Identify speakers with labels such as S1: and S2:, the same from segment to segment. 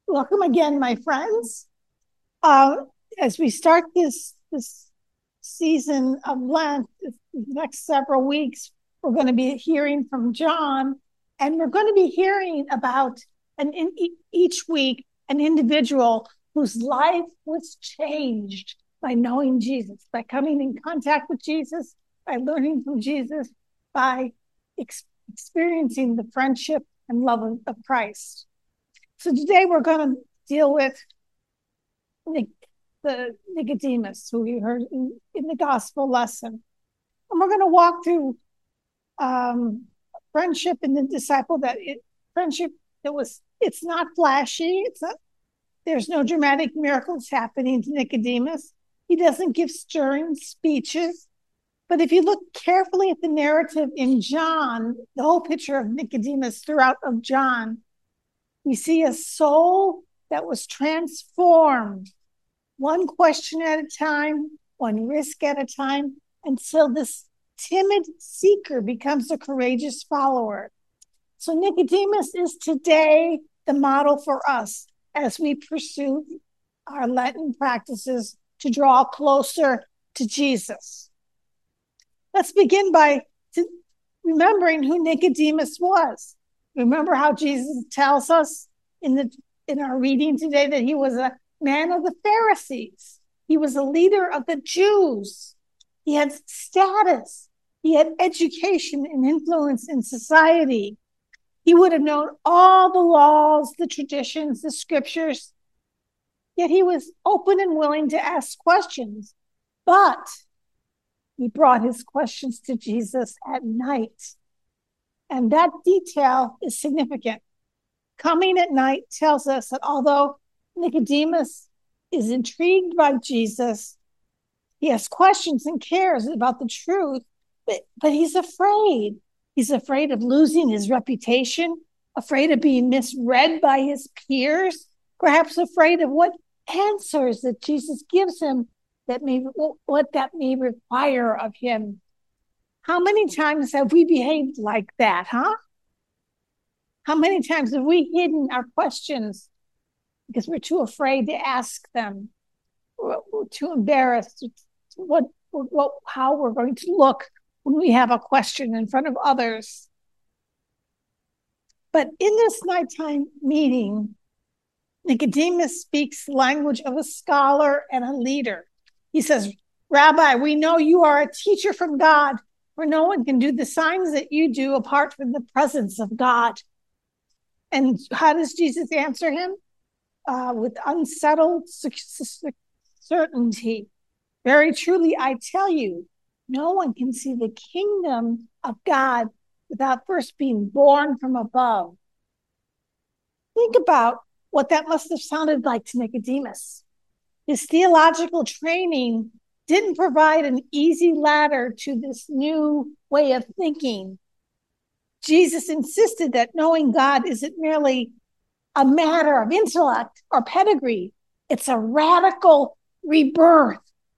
S1: Welcome again, my friends. Uh, as we start this season of Lent, the next several weeks, we're going to be hearing from John, and we're going to be hearing about each week an individual whose life was changed by knowing Jesus, by coming in contact with Jesus, by learning from Jesus, by experiencing the friendship and love of Christ. So today we're going to deal with the Nicodemus, who we heard in the gospel lesson. And we're going to walk through friendship in the disciple, friendship it's not flashy. There's no dramatic miracles happening to Nicodemus. He doesn't give stirring speeches. But if you look carefully at the narrative in John, the whole picture of Nicodemus throughout of John, we see a soul that was transformed, one question at a time, one risk at a time, until this timid seeker becomes a courageous follower. So Nicodemus is today the model for us as we pursue our Lenten practices to draw closer to Jesus. Let's begin by remembering who Nicodemus was. Remember how Jesus tells us in our reading today that he was a man of the Pharisees. He was a leader of the Jews. He had status. He had education and influence in society. He would have known all the laws, the traditions, the scriptures. Yet he was open and willing to ask questions. But he brought his questions to Jesus at night. And that detail is significant. Coming at night tells us that although Nicodemus is intrigued by Jesus, he has questions and cares about the truth, but he's afraid. He's afraid of losing his reputation, afraid of being misread by his peers, perhaps afraid of what answers that Jesus gives him, what that may require of him. How many times have we behaved like that, huh? How many times have we hidden our questions because we're too afraid to ask them? We're too embarrassed how we're going to look when we have a question in front of others. But in this nighttime meeting, Nicodemus speaks the language of a scholar and a leader. He says, "Rabbi, we know you are a teacher from God, for no one can do the signs that you do apart from the presence of God." And how does Jesus answer him? With unsettled certainty. "Very truly, I tell you, no one can see the kingdom of God without first being born from above." Think about what that must have sounded like to Nicodemus. His theological training didn't provide an easy ladder to this new way of thinking. Jesus insisted that knowing God isn't merely a matter of intellect or pedigree. It's a radical rebirth.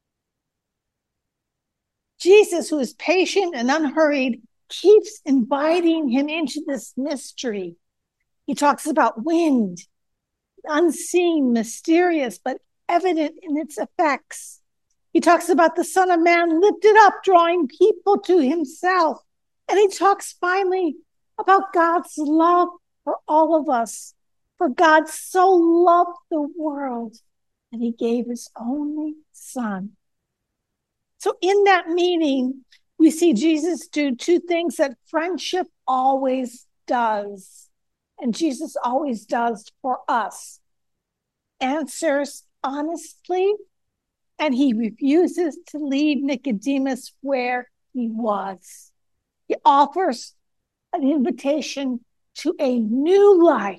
S1: Jesus, who is patient and unhurried, keeps inviting him into this mystery. He talks about wind, unseen, mysterious, but evident in its effects. He talks about the Son of Man lifted up, drawing people to himself. And he talks finally about God's love for all of us. For God so loved the world that he gave his only Son. So in that meeting, we see Jesus do two things that friendship always does. And Jesus always does for us. Answers honestly, and he refuses to leave Nicodemus where he was. He offers an invitation to a new life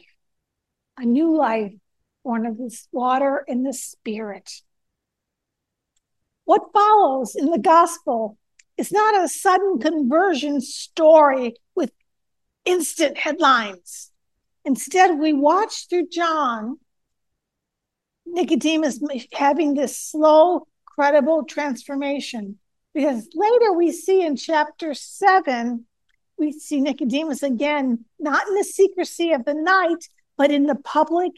S1: born of this water and the Spirit. What follows in the gospel is not a sudden conversion story with instant headlines. Instead, we watch through John, Nicodemus having this slow, credible transformation. Because later we see in chapter 7, we see Nicodemus again, not in the secrecy of the night, but in the public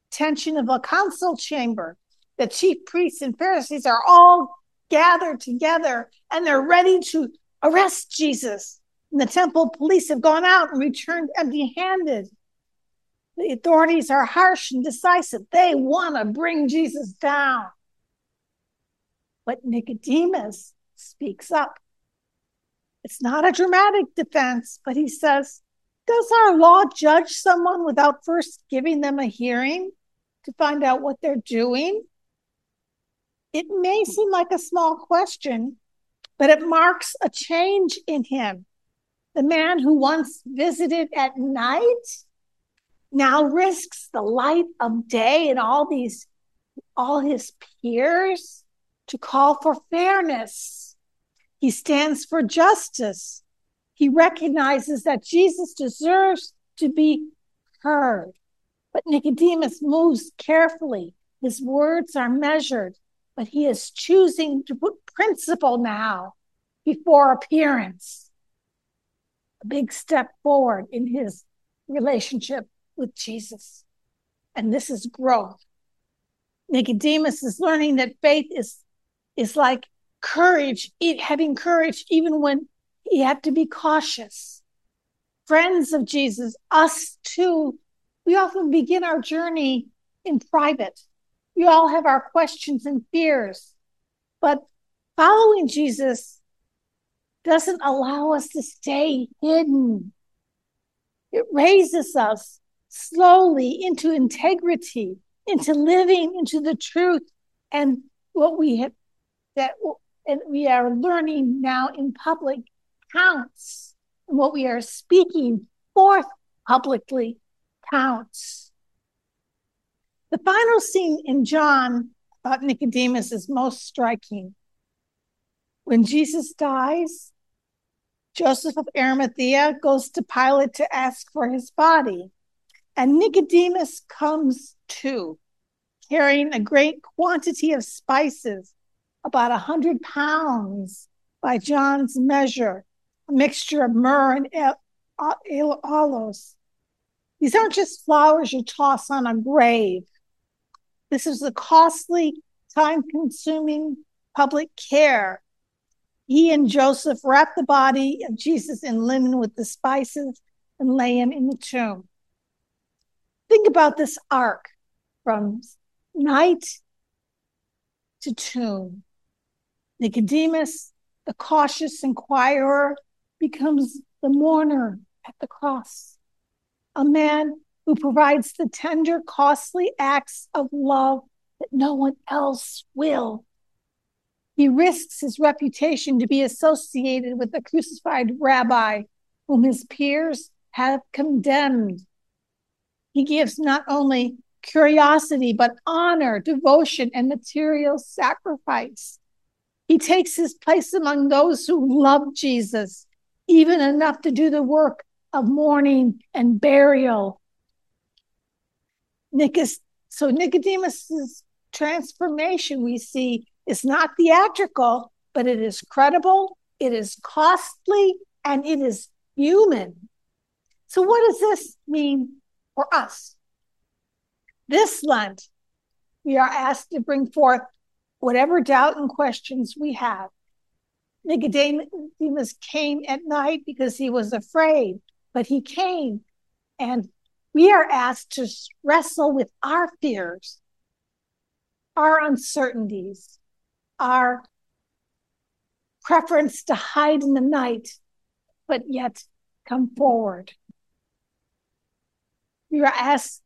S1: tension of a council chamber. The chief priests and Pharisees are all gathered together and they're ready to arrest Jesus. And the temple police have gone out and returned empty-handed. The authorities are harsh and decisive. They want to bring Jesus down. But Nicodemus speaks up. It's not a dramatic defense, but he says, does our law judge someone without first giving them a hearing to find out what they're doing? It may seem like a small question, but it marks a change in him. The man who once visited at night now risks the light of day and all his peers to call for fairness. He stands for justice. He recognizes that Jesus deserves to be heard. But Nicodemus moves carefully. His words are measured, but he is choosing to put principle now before appearance. A big step forward in his relationship with Jesus. And this is growth. Nicodemus is learning that faith is like courage, having courage even when you have to be cautious. Friends of Jesus, us too, we often begin our journey in private. We all have our questions and fears, but following Jesus doesn't allow us to stay hidden. It raises us slowly into integrity, into living into the truth and what we are learning now in public counts, and what we are speaking forth publicly counts. The final scene in John about Nicodemus is most striking. When Jesus dies, Joseph of Arimathea goes to Pilate to ask for his body, and Nicodemus comes too, carrying a great quantity of spices, about 100 pounds by John's measure, a mixture of myrrh and aloes. These aren't just flowers you toss on a grave. This is a costly, time-consuming public care. He and Joseph wrap the body of Jesus in linen with the spices and lay him in the tomb. Think about this arc from night to tomb. Nicodemus, the cautious inquirer, becomes the mourner at the cross, a man who provides the tender, costly acts of love that no one else will. He risks his reputation to be associated with the crucified rabbi whom his peers have condemned. He gives not only curiosity, but honor, devotion, and material sacrifice. He takes his place among those who love Jesus, even enough to do the work of mourning and burial. So Nicodemus's transformation, we see, is not theatrical, but it is credible, it is costly, and it is human. So what does this mean for us? This Lent, we are asked to bring forth whatever doubt and questions we have. Nicodemus came at night because he was afraid, but he came, and we are asked to wrestle with our fears, our uncertainties, our preference to hide in the night, but yet come forward. We are asked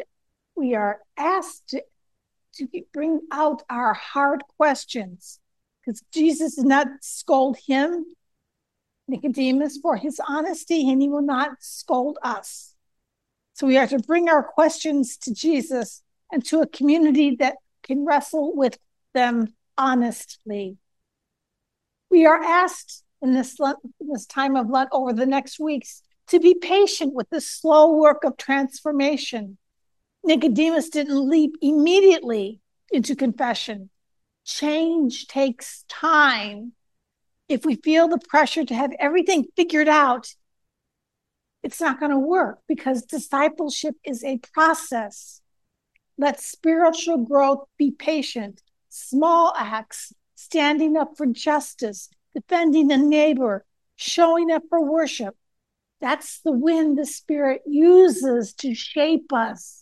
S1: to bring out our hard questions, because Jesus did not scold him, Nicodemus, for his honesty, and he will not scold us. So we are to bring our questions to Jesus and to a community that can wrestle with them honestly. We are asked in this time of Lent over the next weeks to be patient with the slow work of transformation. Nicodemus didn't leap immediately into confession. Change takes time. If we feel the pressure to have everything figured out, it's not going to work, because discipleship is a process. Let spiritual growth be patient, small acts, standing up for justice, defending a neighbor, showing up for worship. That's the wind the Spirit uses to shape us.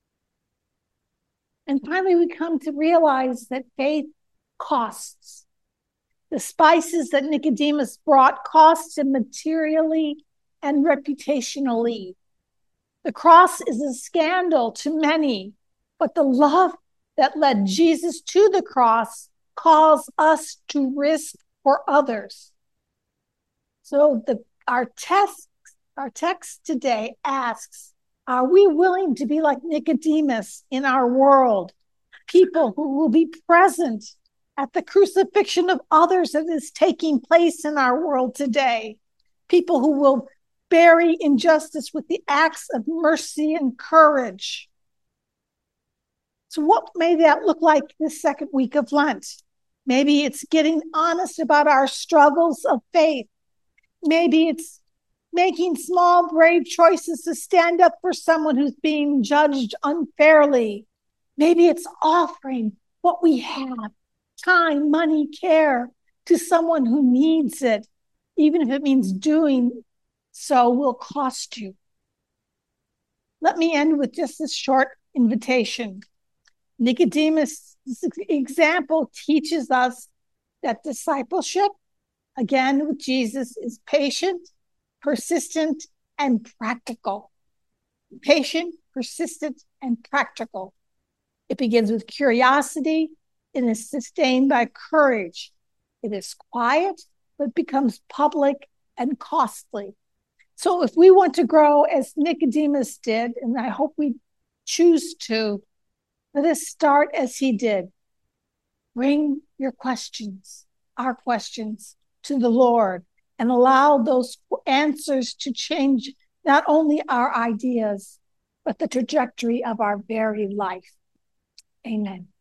S1: And finally, we come to realize that faith costs. The spices that Nicodemus brought cost him materially and reputationally. The cross is a scandal to many, but the love that led Jesus to the cross calls us to risk for others. So our text today asks, are we willing to be like Nicodemus in our world? People who will be present at the crucifixion of others that is taking place in our world today. People who will bury injustice with the acts of mercy and courage. So what may that look like this second week of Lent? Maybe it's getting honest about our struggles of faith. Maybe it's making small, brave choices to stand up for someone who's being judged unfairly. Maybe it's offering what we have, time, money, care, to someone who needs it, even if it means doing so will cost you. Let me end with just this short invitation. Nicodemus' example teaches us that discipleship, again with Jesus, is patient, persistent, and practical. Patient, persistent, and practical. It begins with curiosity and is sustained by courage. It is quiet, but becomes public and costly. So if we want to grow as Nicodemus did, and I hope we choose to, let us start as he did. Bring your questions, our questions, to the Lord and allow those answers to change not only our ideas, but the trajectory of our very life. Amen.